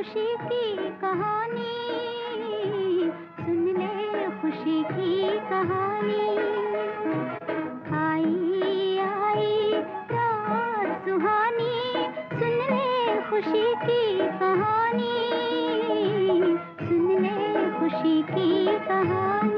खुशी की कहानी, सुन ले खुशी की कहानी। आई आई रात सुहानी, सुन ले खुशी की कहानी, सुन ले खुशी की कहानी।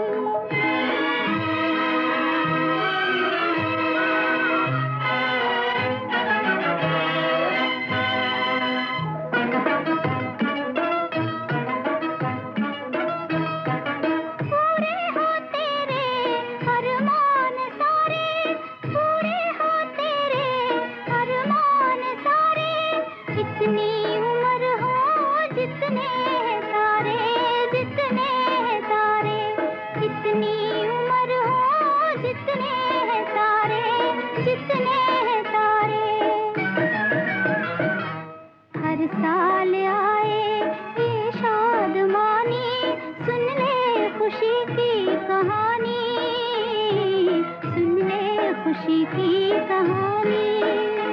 हर साल आए ये शादमानी, सुन ले खुशी की कहानी, सुन ले खुशी की कहानी।